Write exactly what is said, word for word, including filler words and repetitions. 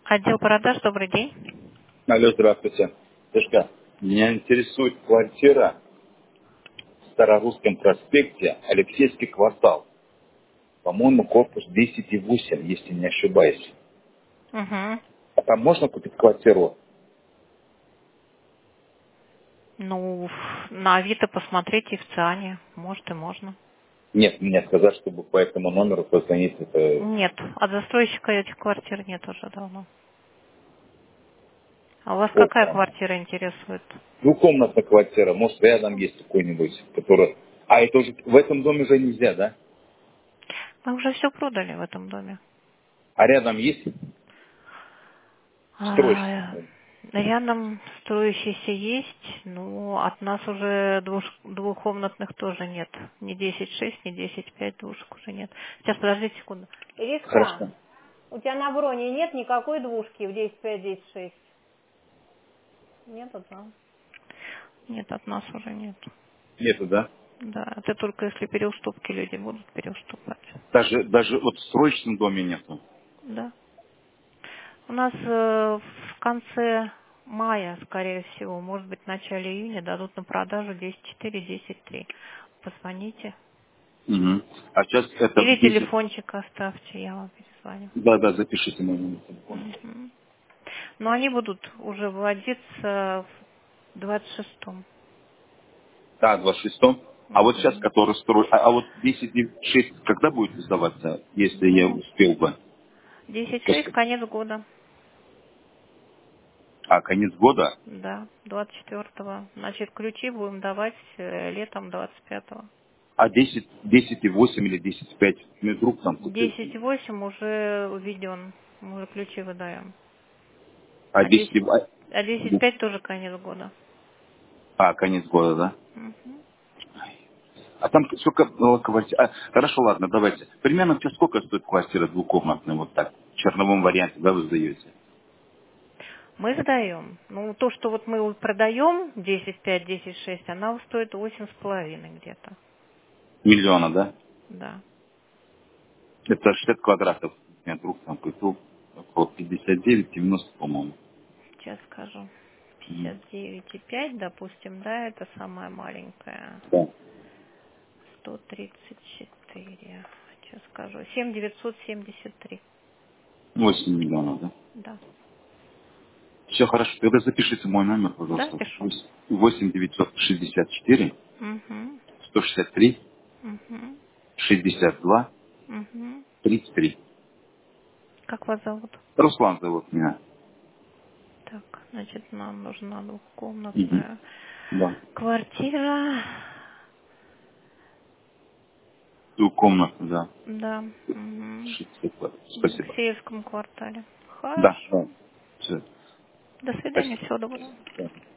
Отдел продаж, добрый день. Алло, здравствуйте. Сашка, меня интересует квартира в Старорусском проспекте, Алексейский квартал. По-моему, корпус десять и восемь, если не ошибаюсь. Угу. А там можно купить квартиру? Ну, на Авито посмотрите и в ЦИАНе. Может и можно. Нет, мне сказать, чтобы по этому номеру позвонить. Это Нет, от застройщика этих квартир нет уже давно. А у вас какая плохо. квартира интересует? Двухкомнатная квартира, может, рядом есть какой-нибудь, который... А это уже в этом доме уже нельзя, да? Мы уже все продали в этом доме. А рядом есть А, строчка? рядом строящийся есть, но от нас уже двух, двухкомнатных тоже нет. Ни десять шесть, ни десять пять двушек уже нет. Сейчас, подождите секунду. Ириска, Хорошо. у тебя на броне нет никакой двушки в десять пять, десять шесть? Нету, да? Нет, от нас уже нет. Нету, да? Да, это только если переуступки люди будут переуступать. Даже, даже вот в срочном доме нету. Да. У нас э, в конце мая, скорее всего, может быть, в начале июня дадут на продажу десять четыре, десять три. Позвоните. Мгм. А сейчас это Или в десять. телефончик оставьте, я вам перезвоню. Да, да, запишите мой номер телефона. Мгм. Но они будут уже вводиться в двадцать шестом. Да, двадцать шестом. А вот сейчас, Мгм. который строит... А, а вот десять шесть когда будет сдаваться, если я Ну, успел бы? десять шесть, После- конец года. А, конец года? Да, двадцать четвёртого. Значит, ключи будем давать э, летом двадцать пятого. А десять, десять и восемь или десять и пять? Мне друг там купил. Десять восемь уже введен. Мы уже ключи выдаем. А А десять... и- десять, А, а десять пять тоже конец года. а, конец года, да? Мгм. А там сколько э, квартир? А, хорошо, ладно, давайте. Примерно сейчас сколько стоит квартира двухкомнатная, вот так? В черновом варианте, да, вы сдаете? Мы сдаем. Ну, то, что вот мы вот продаем десять пять, десять шесть, она стоит восемь с половиной где-то. Миллиона, да? Да. Это шестьдесят квадратов. У меня друг там купил около пятьдесят девять девяносто, по-моему. Сейчас скажу. Мгм. пятьдесят девять и пять, допустим, да, это самая маленькая. Да. сто тридцать четыре. Сейчас скажу. семь девятьсот семьдесят три. восемь миллионов, да? Да. Все хорошо. Тогда запишите мой номер, Да, пожалуйста. пишу. восемь девятьсот шестьдесят четыре Угу. сто шестьдесят три Угу. шестьдесят два Угу. тридцать три. Как вас зовут? Руслан зовут меня. Так, значит, нам нужна Мгм. двухкомнатная Да. квартира. Двухкомнатная, да. Да. Угу. шестьдесят квадратов. В Спасибо. Алексеевском квартале. Да, Хорошо. да. Все. До свидания, Спасибо. всего доброго. Да.